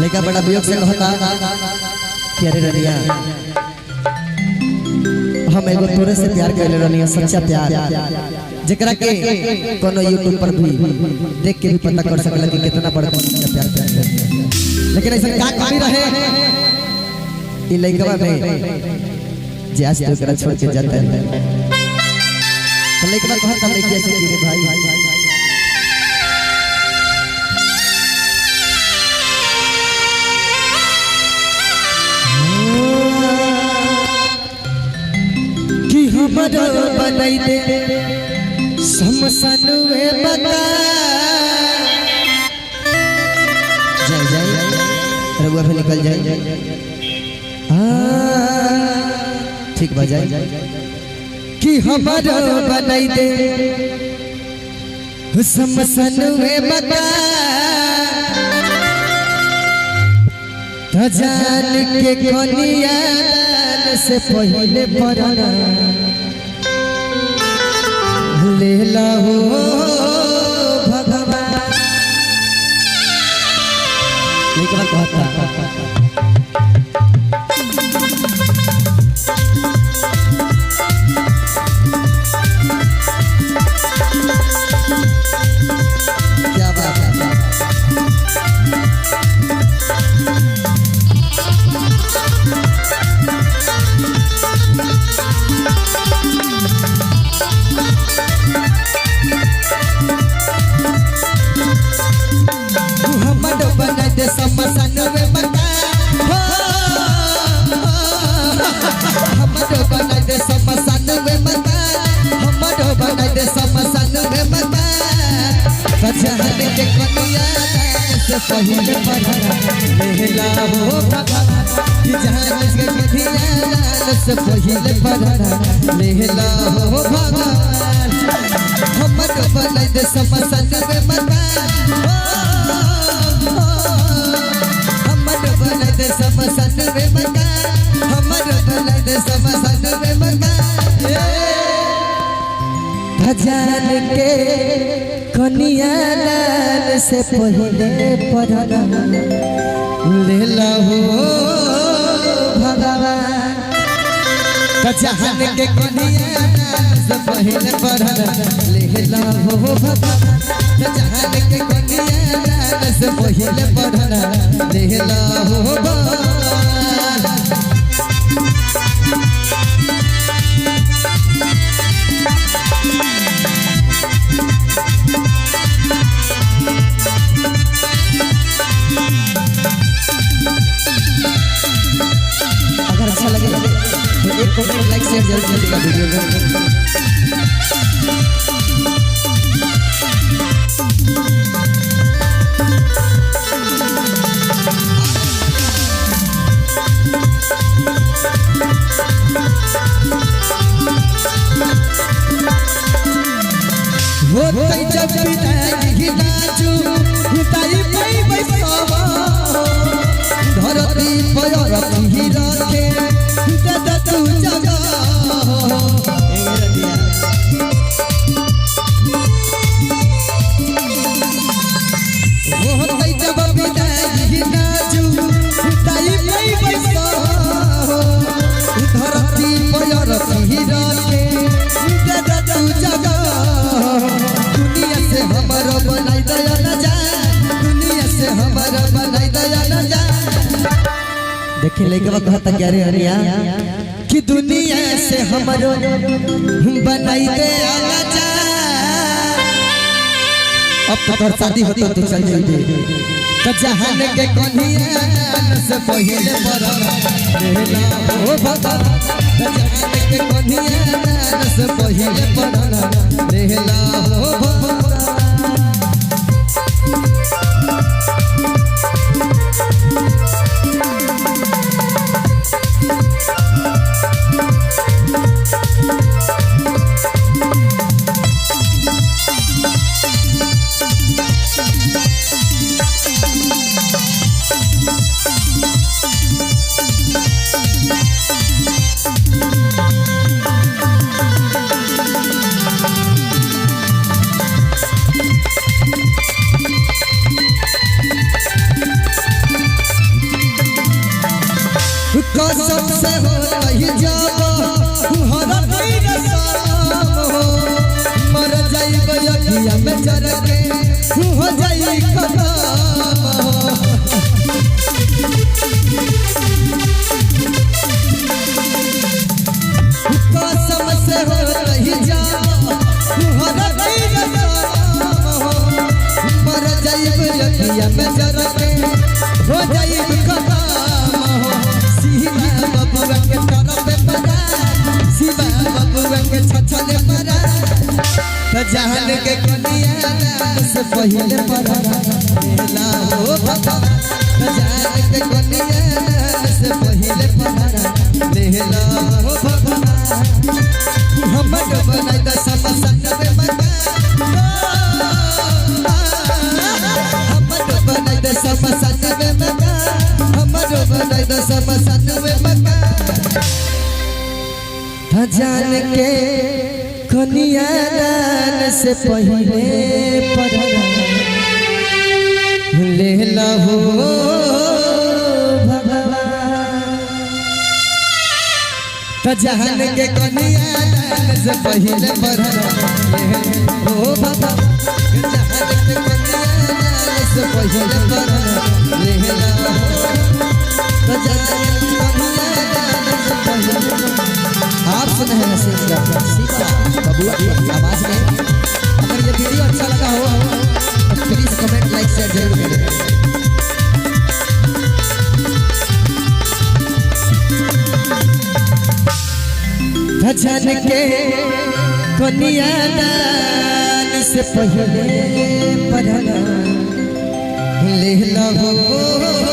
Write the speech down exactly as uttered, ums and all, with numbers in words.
लेका बड़ा वियोग से कहता कि अरे रनिया हम एगो तोरे से प्यार कैले रनिया, सच्चा प्यार जेकरा के कोनो यूट्यूब पर भी देख के भी पता कर सकला कि कितना बड़ा सच्चा प्यार प्यार है। लेकिन ऐसा का कमी रहे ई लइकवा में जे आज तो करा छोड़ के जाता है। तो लइकवा कहता लइकिया से कि रे भाई हमरो बनाई दे समसनुए बता जय जय रघुआ भी निकल जाए ठीक बजाए कि हमरो बनाई दे समसनुए बता जान के कोनिया से पहले पराना लेला हो भगवान। लेकिन कहता क्या बात है समसनुए बता हमरो बना दे समसनुए बता हमरो बना दे समसनुए बता बचान के कनिया से पहले पढ़ना लेला हो भगवान कि जान के कनिया से पहले पढ़ना लेला हो भगवान। हमरो बना दे समसनुए बता समसनुए बता हमरो बना दे समसनुए बता भजन के कनिया लाल से पहले पढ़ना लेला हो भगवान। भजन के कनिया लाल से पहले पढ़ना लेला हो भगवान। भजन के कनिया लाल से पहले पढ़ना लेला हो भगवान। अगर अच्छा लगे तो एक कमेंट लाइक शेयर जरूर कीजिएगा वीडियो को। होतै जब विदाई नाचू हुताई पई बैसवा धरती पर रखी रखे दादा तू जगा होतै जब विदाई नाचू हुताई पई बैसवा धरती पर रखी रखे दादा तू जगा दुनिया से हमारा बनाई दया न जा दुनिया से हमारा बनाई दया न जा। देखिए लेके कहता क्या रे हरिया कि दुनिया से हमारो बनाई दया न जा। अब तो तोर शादी होता तो चल जाइए तो जहान के कन्हैया से पहले पढ़ना लेला हो भगवान। जहान के कन्हैया से पहले पढ़ना लेला हो भगवान। अगिया में जरा के हो जाई खत्म हो शिवा बबुआ के तरफ परा शिवा बबुआ के छछले परा जान के कनिया से पहले परा लेला हो बाबा जान के कनिया से पहले परा लेला हो बाबा हमर बनाई द समसन में मका हमर बनाई द समसन में मका हमर बनाई द समसन में मका जान के कनिया दान से पहले परा लेला हो जान के कनिया दान से पहले परा हो बाबा जान के कनिया दान से पहले परा लेला हो जान के कनिया दान से पहले। आप सुन रहे हैं शिवा बबुआ की आवाज में। अगर ये वीडियो अच्छा लगा हो तो प्लीज कमेंट लाइक शेयर जरूर करें। जान के कनिया दान से पहले परा लेला हो